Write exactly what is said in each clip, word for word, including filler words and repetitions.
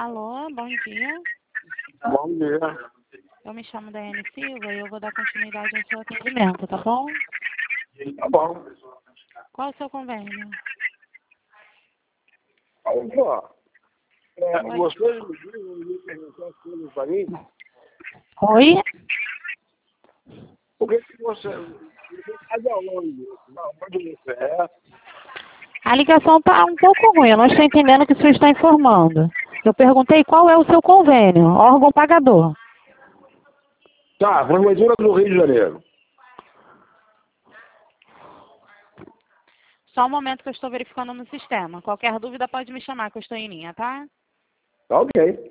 Alô, bom dia. Bom dia. Eu me chamo Daiane Silva e eu vou dar continuidade ao seu atendimento, tá bom? Tá bom. Qual o seu convênio? Opa, é, Oi. você me perguntou as coisas para mim? Oi? Por que que você... Você está de onde? Não, onde você é? A ligação está um pouco ruim, eu não estou entendendo o que o senhor está informando. Eu perguntei qual é o seu convênio, órgão pagador. Tá, Prefeitura do Rio de Janeiro. Só um momento que eu estou verificando no sistema. Qualquer dúvida pode me chamar que eu estou em linha, tá? Tá ok.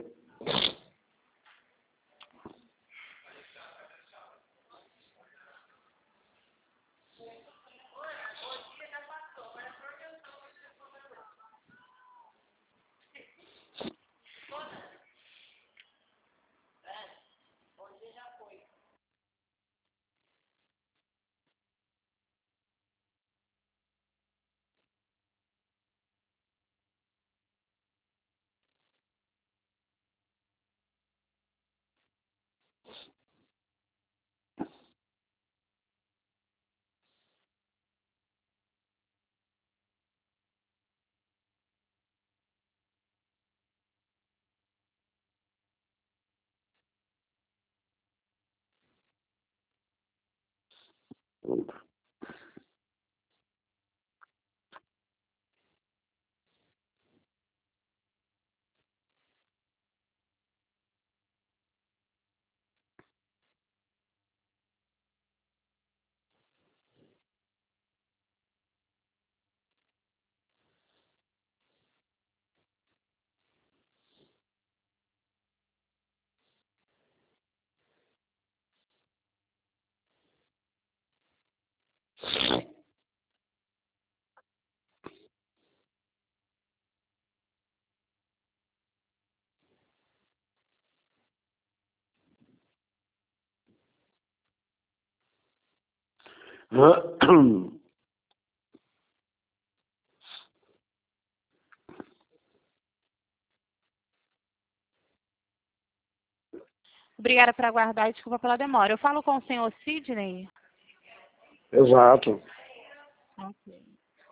Obrigada por aguardar e desculpa pela demora. Eu falo com o senhor Sidney? Exato. Ok.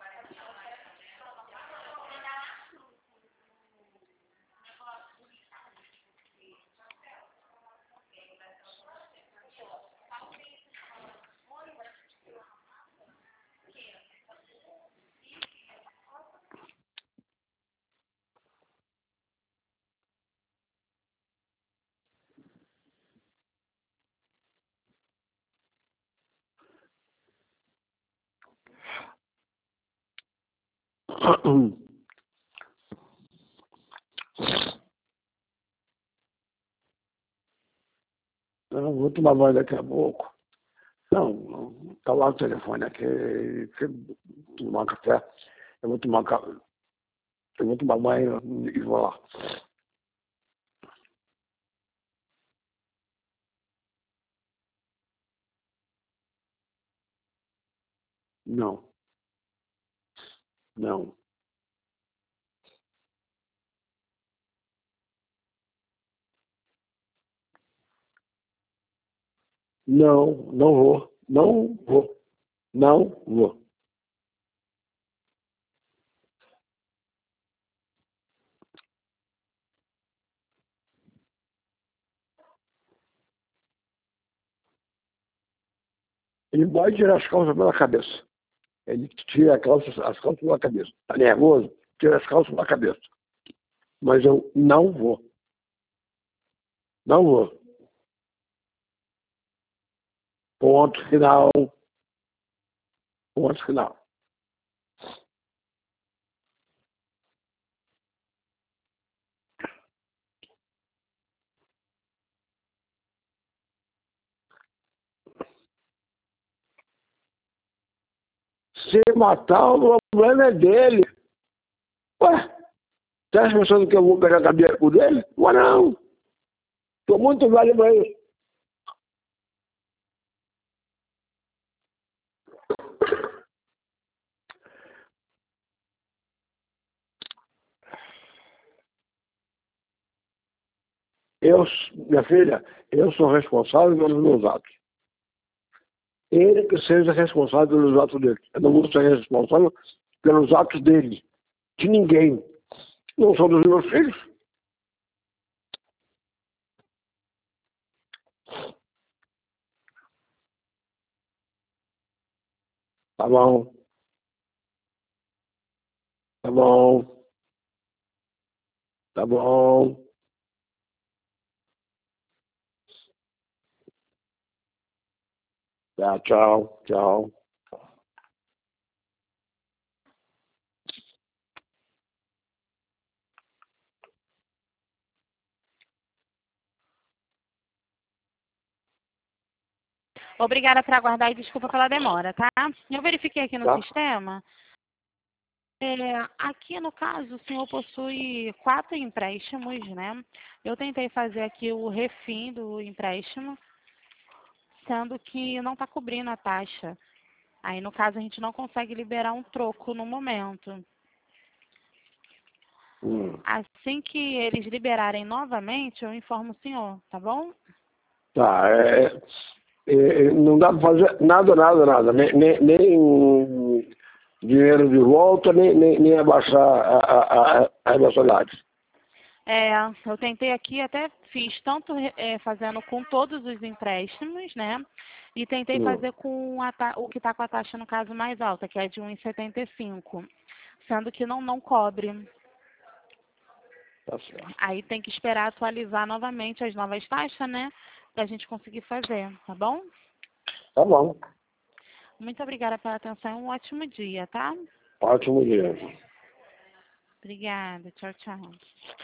Eu vou tomar banho daqui a pouco. Não, tá lá o telefone aqui. Deixa eu tomar café. Eu vou tomar ca- eu vou tomar banho e vou lá. Não, não. Não, não vou. Não vou. Não vou. Ele pode tirar as calças pela cabeça. Ele tira as calças, as calças pela cabeça. Tá nervoso? Tira as calças pela cabeça. Mas eu não vou. Não vou. Ponto final. Ponto final. Se matar, o problema é dele. Ué, tá pensando que eu vou pegar a cadeira por dele? Ué, não. Tô muito velho pra isso. Eu, minha filha, eu sou responsável pelos meus atos. Ele que seja responsável pelos atos dele. Eu não vou ser responsável pelos atos dele. De ninguém. Não são dos meus filhos. Tá bom. Tá bom. Tá bom. Tá, tchau. Tchau. Obrigada por aguardar e desculpa pela demora, tá? Eu verifiquei aqui no Tá? sistema. É, aqui, no caso, o senhor possui quatro empréstimos, né? Eu tentei fazer aqui o refim do empréstimo, sendo que não está cobrindo a taxa. Aí, no caso, a gente não consegue liberar um troco no momento. Hum. Assim que eles liberarem novamente, eu informo o senhor, tá bom? Tá, é, é, é, não dá para fazer nada, nada, nada. Nem, nem, nem dinheiro de volta, nem, nem, nem abaixar a, a, a, a mensalidade. É, eu tentei aqui, até fiz tanto é, fazendo com todos os empréstimos, né? E tentei Hum. fazer com a ta- o que está com a taxa, no caso, mais alta, que é de um vírgula setenta e cinco, sendo que não, não cobre. Tá certo. Aí tem que esperar atualizar novamente as novas taxas, né? Para a gente conseguir fazer, tá bom? Tá bom. Muito obrigada pela atenção e um ótimo dia, tá? Ótimo dia. Obrigada. Tchau, tchau.